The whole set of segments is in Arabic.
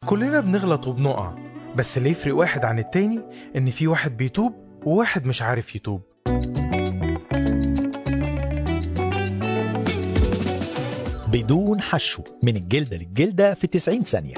كلنا بنغلط وبنقع، بس اللي يفرق واحد عن التاني إن في واحد بيتوب وواحد مش عارف يتوب. بدون حشو، من الجلدة للجلدة في 90 ثانية.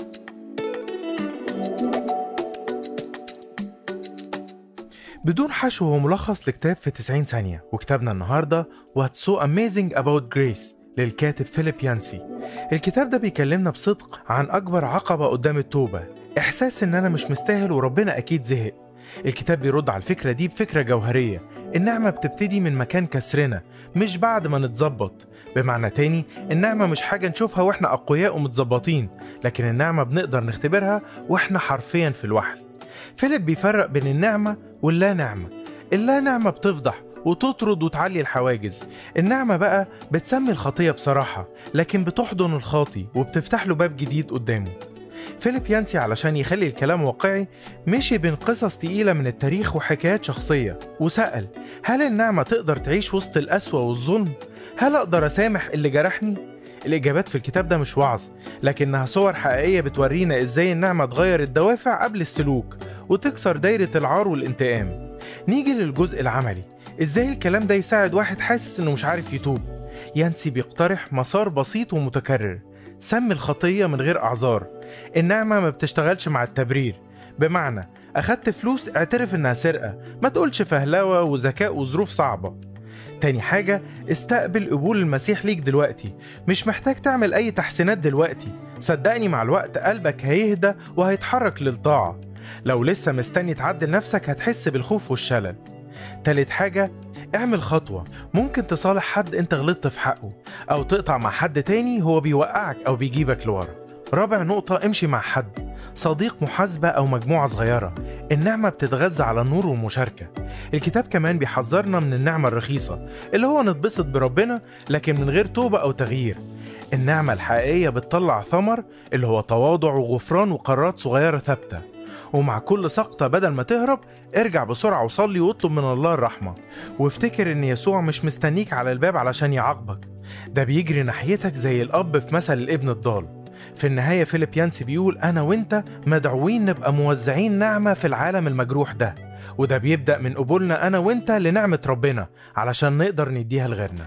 بدون حشو هو ملخص لكتاب في 90 ثانية، وكتابنا النهاردة What's so amazing about grace للكاتب فيليب يانسي. الكتاب ده بيكلمنا بصدق عن أكبر عقبة قدام التوبة، إحساس إن أنا مش مستاهل وربنا أكيد زهق. الكتاب بيرد على الفكرة دي بفكرة جوهرية، النعمة بتبتدي من مكان كسرنا مش بعد ما نتظبط. بمعنى تاني، النعمة مش حاجة نشوفها وإحنا أقوياء ومتظبطين، لكن النعمة بنقدر نختبرها وإحنا حرفيا في الوحل. فيليب بيفرق بين النعمة واللا نعمة. اللا نعمة بتفضح وتطرد وتعلي الحواجز، النعمة بقى بتسمي الخطية بصراحة، لكن بتحضن الخاطي وبتفتح له باب جديد قدامه. فيليب يانسي علشان يخلي الكلام واقعي مشي بين قصص تقيلة من التاريخ وحكايات شخصية، وسأل: هل النعمة تقدر تعيش وسط القسوة والظلم؟ هل أقدر أسامح اللي جرحني؟ الإجابات في الكتاب ده مش وعظ، لكنها صور حقيقية بتورينا إزاي النعمة تغير الدوافع قبل السلوك وتكسر دايرة العار والانتقام. نيجي للجزء العملي، إزاي الكلام ده يساعد واحد حاسس إنه مش عارف يتوب. يانسي بيقترح مسار بسيط ومتكرر: سمي الخطية من غير أعذار. النعمة ما بتشتغلش مع التبرير، بمعنى أخدت فلوس اعترف إنها سرقة، ما تقولش فهلوة وذكاء وظروف صعبة. تاني حاجة، استقبل قبول المسيح ليك دلوقتي، مش محتاج تعمل أي تحسينات دلوقتي، صدقني مع الوقت قلبك هيهدى وهيتحرك للطاعة. لو لسه مستني تعدل نفسك هتحس بالخوف والشلل. تالت حاجة، اعمل خطوة، ممكن تصالح حد انت غلطت في حقه، أو تقطع مع حد تاني هو بيوقعك أو بيجيبك لورا. رابع نقطة، امشي مع حد، صديق، محاسبة أو مجموعة صغيرة. النعمة بتتغذى على النور والمشاركة. الكتاب كمان بيحذرنا من النعمة الرخيصة، اللي هو نتبسط بربنا لكن من غير توبة أو تغيير. النعمة الحقيقية بتطلع ثمر، اللي هو تواضع وغفران وقرارات صغيرة ثابتة. ومع كل سقطة بدل ما تهرب، ارجع بسرعة وصلي واطلب من الله الرحمة، وافتكر ان يسوع مش مستنيك على الباب علشان يعاقبك، ده بيجري ناحيتك زي الأب في مثل الابن الضال. في النهاية فيليب يانسي بيقول: أنا وإنت مدعوين نبقى موزعين نعمة في العالم المجروح ده، وده بيبدأ من قبولنا أنا وإنت لنعمة ربنا علشان نقدر نديها لغيرنا.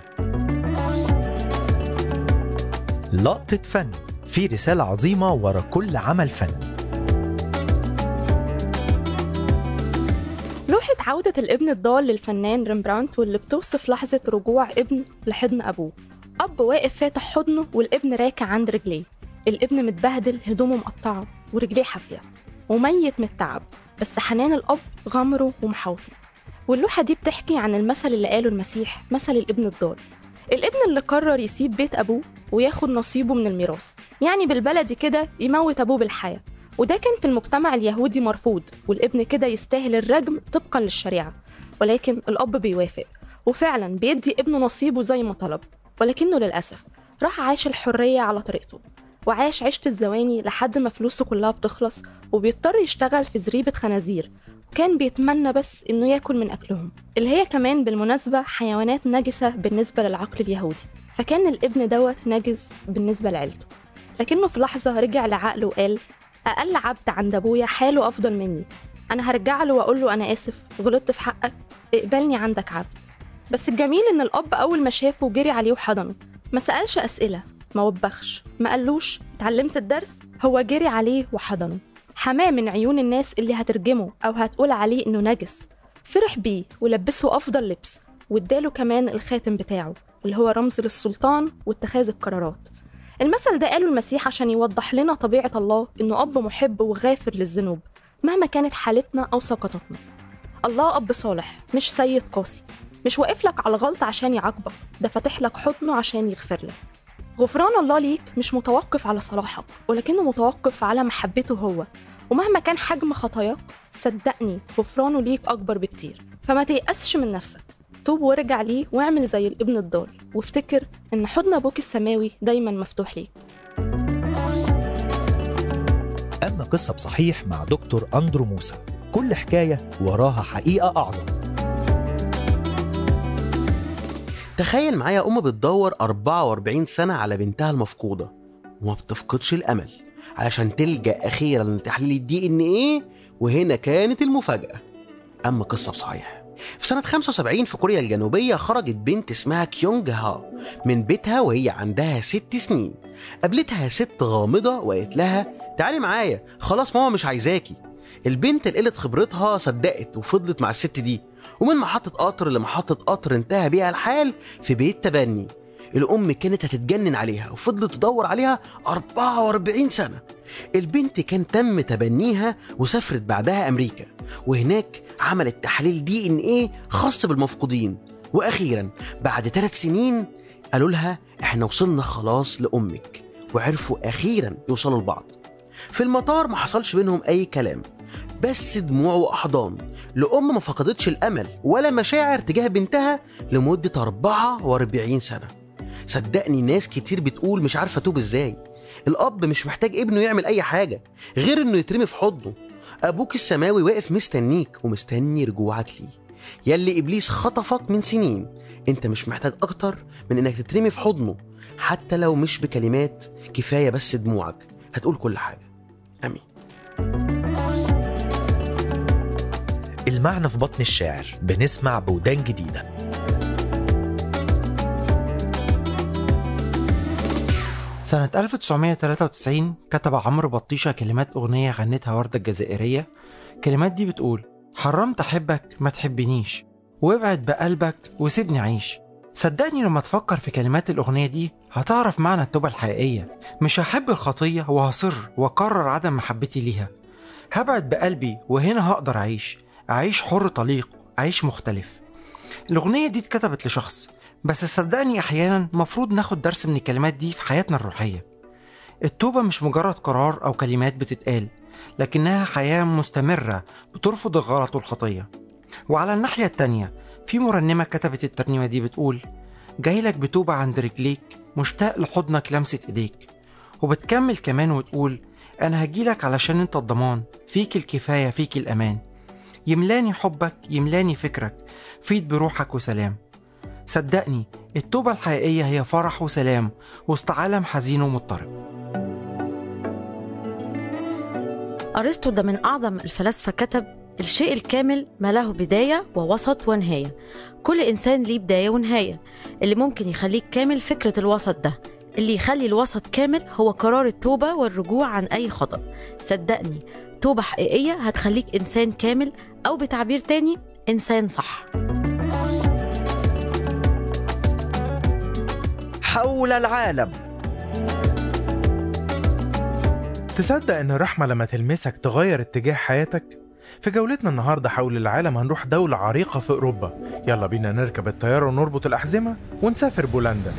لقطة فن، في رسالة عظيمة ورا كل عمل فن. لوحة عودة الابن الضال للفنان ريمبرانت، واللي بتوصف لحظة رجوع ابن لحضن أبوه. أب واقف فاتح حضنه والابن راكع عند رجليه. الابن متبهدل، هدومه مقطعة ورجليه حافية وميت من التعب، بس حنان الأب غمره ومحاوطه. واللوحة دي بتحكي عن المثل اللي قاله المسيح، مثل الابن الضال، الابن اللي قرر يسيب بيت أبوه وياخد نصيبه من الميراث، يعني بالبلدي كده يموت أبوه بالحياة. وده كان في المجتمع اليهودي مرفوض، والابن كده يستاهل الرجم طبقا للشريعة. ولكن الأب بيوافق وفعلا بيدي ابنه نصيبه زي ما طلب، ولكنه للأسف راح عاش الحرية على طريقته، وعاش عيشة الزواني لحد ما فلوسه كلها بتخلص، وبيضطر يشتغل في زريبة خنازير، وكان بيتمنى بس إنه ياكل من أكلهم، اللي هي كمان بالمناسبة حيوانات نجسة بالنسبة للعقل اليهودي. فكان الابن دوت نجس بالنسبة لعيلته، لكنه في لحظة رجع لعقله وقال: أقل عبد عند أبويا حاله أفضل مني، أنا هرجع له وأقول له: أنا آسف، غلطت في حقك، اقبلني عندك عبد. بس الجميل إن الأب أول ما شافه جري عليه وحضنه، ما سألش أسئلة، ما وبخش، ما قالوش اتعلمت الدرس، هو جري عليه وحضنه، حماه من عيون الناس اللي هترجمه أو هتقول عليه إنه نجس. فرح بيه ولبسه أفضل لبس، واداله كمان الخاتم بتاعه اللي هو رمز للسلطان واتخاذ القرارات. المثل ده قاله المسيح عشان يوضح لنا طبيعة الله، إنه أب محب وغافر للذنوب مهما كانت حالتنا أو سقطتنا. الله أب صالح، مش سيد قاسي، مش واقف لك على غلط عشان يعاقبك، ده فاتح لك حضنه عشان يغفر لك. غفران الله ليك مش متوقف على صلاحك، ولكنه متوقف على محبته هو، ومهما كان حجم خطاياك صدقني غفرانه ليك أكبر بكتير. فما تيأسش من نفسك، توب وارجع ليه واعمل زي الابن الضال، وافتكر إن حضن أبوك السماوي دايما مفتوح ليك. أما قصة بصحيح مع دكتور أندرو موسى، كل حكاية وراها حقيقة أعظم. تخيل معايا أم بتدور 44 سنة على بنتها المفقودة وما بتفقدش الأمل. علشان تلجأ أخيرا لتحليل DNA، وهنا كانت المفاجأة. أما قصة بصحيح، في سنة 75 في كوريا الجنوبية خرجت بنت اسمها كيونج ها من بيتها وهي عندها 6 سنين. قابلتها ست غامضة وقالت لها تعالي معايا، خلاص ماما مش عايزاكي. البنت اللي قلت خبرتها صدقت وفضلت مع الست دي، ومن محطة قطر لمحطة قطر انتهى بيها الحال في بيت تبني. الأم كانت هتتجنن عليها وفضلت تدور عليها 44 سنة. البنت كان تم تبنيها وسافرت بعدها أمريكا، وهناك عملت تحليل DNA خاص بالمفقودين. وأخيرا بعد 3 سنين قالوا لها احنا وصلنا خلاص لأمك، وعرفوا أخيرا يوصلوا لبعض. في المطار ما حصلش بينهم أي كلام، بس دموع وأحضان لأم ما فقدتش الأمل ولا مشاعر تجاه بنتها لمدة 44 سنة. صدقني ناس كتير بتقول مش عارفة توب ازاي. الأب مش محتاج ابنه يعمل أي حاجة غير إنه يترمي في حضنه. أبوك السماوي واقف مستنيك ومستني رجوعك ليه. يلي إبليس خطفك من سنين، انت مش محتاج أكتر من إنك تترمي في حضنه، حتى لو مش بكلمات، كفاية بس دموعك هتقول كل حاجة. أمين. المعنى في بطن الشاعر، بنسمع بودان جديدة. سنة 1993 كتب عمرو بطيشة كلمات أغنية غنتها وردة الجزائرية. الكلمات دي بتقول: حرمت أحبك ما تحبنيش، وابعد بقلبك وسيبني عيش. صدقني لما تفكر في كلمات الأغنية دي هتعرف معنى التوبة الحقيقية. مش هحب الخطية وهصر وأقرر عدم محبتي ليها. هبعد بقلبي وهنا هقدر أعيش حر طليق، أعيش مختلف. الأغنية دي اتكتبت لشخص، بس صدقني أحيانا مفروض ناخد درس من الكلمات دي في حياتنا الروحية. التوبة مش مجرد قرار أو كلمات بتتقال، لكنها حياة مستمرة بترفض الغلط والخطية. وعلى الناحية التانية في مرنمة كتبت الترنيمة دي بتقول: جايلك بتوبة عند رجليك، مشتاق لحضنك لمسة إيديك. وبتكمل كمان وتقول: أنا هجيلك علشان أنت الضمان، فيك الكفاية فيك الأمان. يملاني حبك يملاني فكرك، فيد بروحك وسلام. صدقني التوبة الحقيقية هي فرح وسلام وسط عالم حزين ومضطرب. أرسطو ده من أعظم الفلاسفة، كتب: الشيء الكامل ما له بداية ووسط ونهاية. كل إنسان ليه بداية ونهاية. اللي ممكن يخليك كامل فكرة الوسط ده. اللي يخلي الوسط كامل هو قرار التوبة والرجوع عن أي خطأ. صدقني توبة حقيقية هتخليك إنسان كامل، أو بتعبير تاني إنسان صح. حول العالم. تصدق إن الرحمة لما تلمسك تغير اتجاه حياتك؟ في جولتنا النهاردة حول العالم هنروح دولة عريقة في أوروبا. يلا بينا نركب الطيارة ونربط الأحزمة ونسافر بولندا.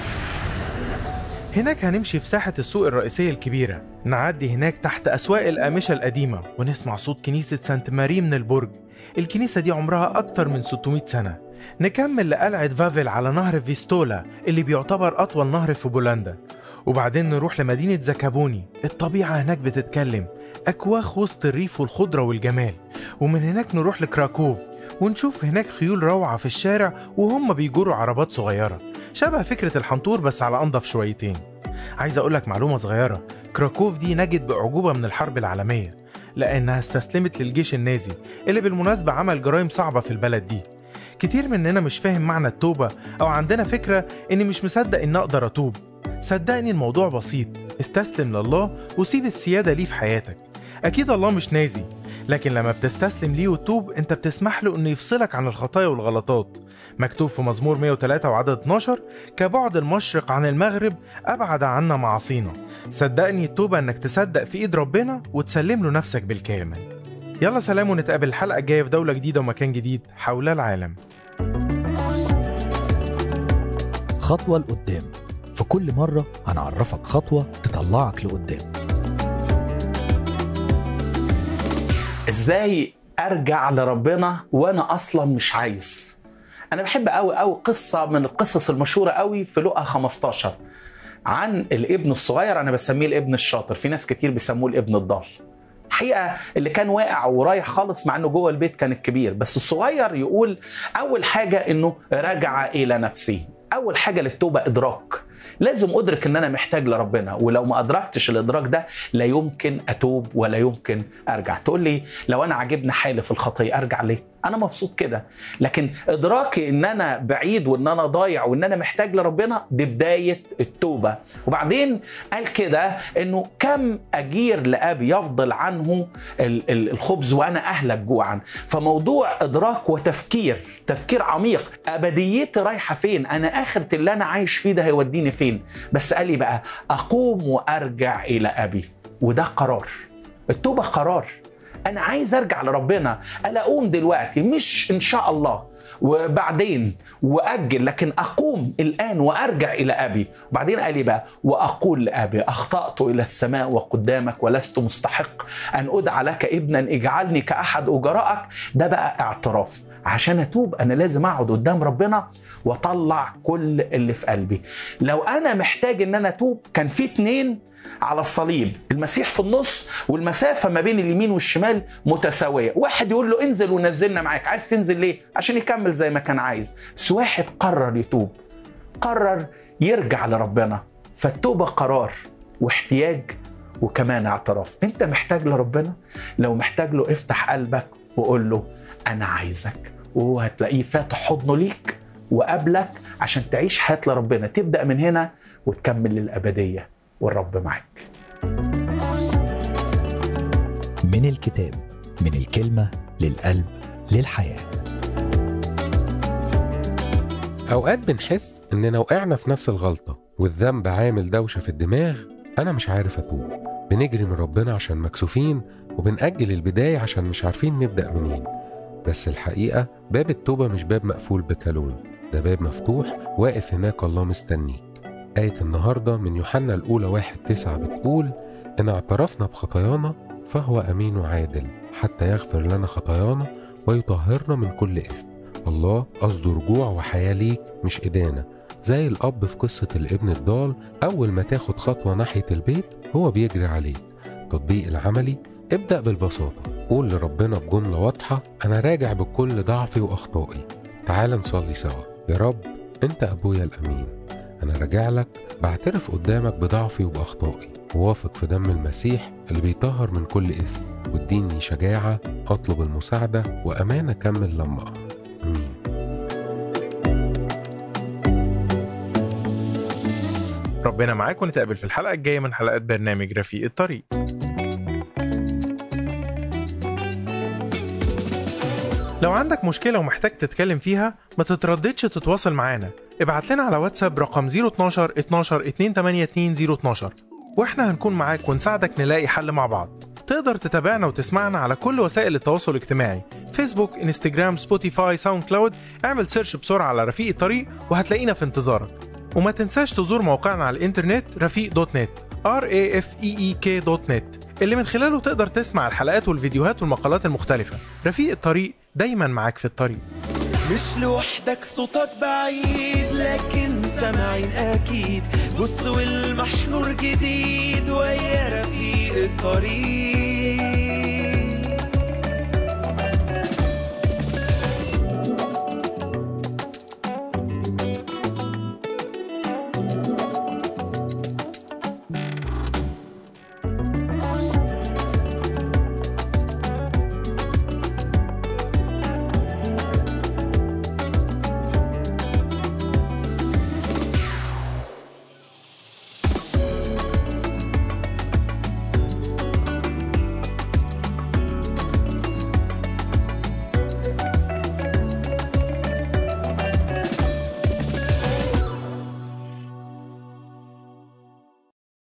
هناك هنمشي في ساحة السوق الرئيسية الكبيرة، نعدي هناك تحت أسواق الأقمشة القديمة ونسمع صوت كنيسة سانت ماري من البرج. الكنيسة دي عمرها أكتر من 600 سنة. نكمل لقلعة فافل على نهر فيستولا اللي بيعتبر أطول نهر في بولندا، وبعدين نروح لمدينة زكابوني. الطبيعة هناك بتتكلم، أكواخ وسط الريف والخضرة والجمال. ومن هناك نروح لكراكوف ونشوف هناك خيول روعة في الشارع وهم بيجروا عربات صغيرة شبه فكرة الحنطور بس على أنضف شويتين. عايز أقولك معلومة صغيرة، كراكوف دي نجت بأعجوبة من الحرب العالمية لأنها استسلمت للجيش النازي اللي بالمناسبة عمل جرائم صعبة في البلد دي. كتير مننا مش فاهم معنى التوبة أو عندنا فكرة إني مش مصدق إن أقدر أتوب. صدقني الموضوع بسيط، استسلم لله وسيب السيادة ليه في حياتك. أكيد الله مش نازي، لكن لما بتستسلم ليه وتوب انت بتسمح له انه يفصلك عن الخطايا والغلطات. مكتوب في مزمور 103 وعدد 12: كبعد المشرق عن المغرب أبعد عنا معاصينا. صدقني التوبة انك تصدق في ايد ربنا وتسلم له نفسك بالكامل. يلا سلام، ونتقابل الحلقة الجاية في دولة جديدة ومكان جديد حول العالم. خطوة لقدام. في كل مرة هنعرفك خطوة تطلعك لقدام. ازاي ارجع لربنا وانا اصلا مش عايز؟ انا بحب قوي قصة من القصص المشهورة قوي في لوقا 15 عن الابن الصغير. انا بسميه الابن الشاطر، في ناس كتير بيسموه الابن الضال. الحقيقة اللي كان واقع ورايح خالص مع انه جوه البيت كان الكبير، بس الصغير يقول اول حاجة انه رجع الى نفسه. اول حاجة للتوبة ادراك. لازم أدرك أن أنا محتاج لربنا، ولو ما أدركتش الإدراك ده لا يمكن أتوب ولا يمكن أرجع. تقول لي لو أنا عجبني حالي في الخطية أرجع ليه؟ أنا مبسوط كده. لكن إدراكي أن أنا بعيد وأن أنا ضايع وأن أنا محتاج لربنا دي بداية التوبة. وبعدين قال كده أنه كم أجير لأبي يفضل عنه الخبز وأنا أهلك جوعا. فموضوع إدراك وتفكير، تفكير عميق، أبديتي رايحة فين؟ أنا آخرة اللي أنا عايش فيه ده هيوديني فين؟ بس قال لي بقى أقوم وأرجع إلى أبي. وده قرار. التوبة قرار. أنا عايز أرجع لربنا. أنا أقوم دلوقتي، مش إن شاء الله وبعدين وأجل، لكن أقوم الآن وأرجع إلى أبي. وبعدين قال لي بقى وأقول لأبي أخطأت إلى السماء وقدامك ولست مستحق أن أدعى لك ابنا، اجعلني كأحد أجرائك. ده بقى اعتراف. عشان أتوب أنا لازم أقعد قدام ربنا وأطلع كل اللي في قلبي. لو أنا محتاج أن أنا أتوب، كان في 2 على الصليب، المسيح في النص والمسافة ما بين اليمين والشمال متساوية. واحد يقول له انزل ونزلنا معاك. عايز تنزل ليه؟ عشان يكمل زي ما كان عايز. بس واحد قرر يتوب، قرر يرجع لربنا. فالتوبة قرار واحتياج وكمان اعتراف. انت محتاج لربنا؟ لو محتاج له افتح قلبك وقول له أنا عايزك، وهو هتلاقيه فاتح حضنه ليك وقابلك عشان تعيش حياة لربنا. تبدأ من هنا وتكمل للأبدية والرب معك. من الكتاب، من الكلمة للقلب للحياة. أوقات بنحس إننا وقعنا في نفس الغلطة والذنب عامل دوشة في الدماغ، أنا مش عارف أتوب. بنجري من ربنا عشان مكسوفين، وبنأجل البداية عشان مش عارفين نبدأ منين. بس الحقيقة باب التوبة مش باب مقفول بكالون، ده باب مفتوح واقف هناك الله مستنيك. آية النهاردة من يوحنا الأولى 1:9 بتقول إن اعترفنا بخطايانا فهو أمين وعادل حتى يغفر لنا خطايانا ويطهرنا من كل إثم. الله قصده رجوع وحياة ليك مش إدانة. زي الأب في قصة الابن الضال، أول ما تاخد خطوة ناحية البيت هو بيجري عليك. تطبيق العملي، ابدأ بالبساطة. قول لربنا بجملة واضحة أنا راجع بكل ضعفي وأخطائي. تعال نصلي سوا. يا رب أنت أبويا الأمين، أنا راجع لك بعترف قدامك بضعفي وبأخطائي، وواثق في دم المسيح اللي بيطهر من كل إثم، واديني شجاعة أطلب المساعدة وأمان أكمل لما أقدر. أمين. ربنا معاك، ونتقابل في الحلقة الجاية من حلقات برنامج رفيق الطريق. لو عندك مشكلة ومحتاج تتكلم فيها، ما تترددش تتواصل معانا. ابعت لنا على واتساب رقم 012 12 282 012، واحنا هنكون معاك ونساعدك نلاقي حل مع بعض. تقدر تتابعنا وتسمعنا على كل وسائل التواصل الاجتماعي، فيسبوك، انستجرام، سبوتيفاي، ساوند كلاود. اعمل سيرش بسرعة على رفيق الطريق وهتلاقينا في انتظارك. وما تنساش تزور موقعنا على الانترنت رفيق.net RAFEEK.net، اللي من خلاله تقدر تسمع الحلقات والفيديوهات والمقالات المختلفة. رفيق الطريق، دايما معاك في الطريق. مش لوحدك، صوتك بعيد لكن سامعين أكيد. بص والمحنور جديد ويا رفيق الطريق.